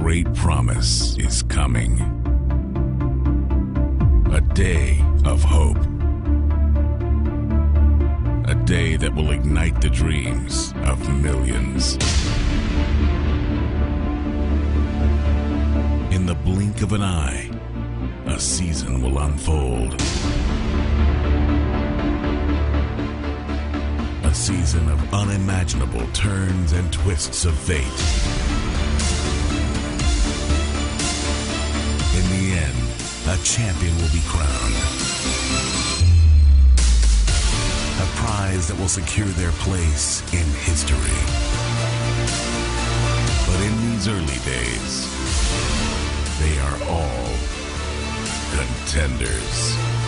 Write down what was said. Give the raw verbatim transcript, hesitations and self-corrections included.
great promise is coming. A day of hope. A day that will ignite the dreams of millions. In the blink of an eye, a season will unfold. A season of unimaginable turns and twists of fate. In the end, a champion will be crowned. A prize that will secure their place in history. But in these early days, they are all contenders.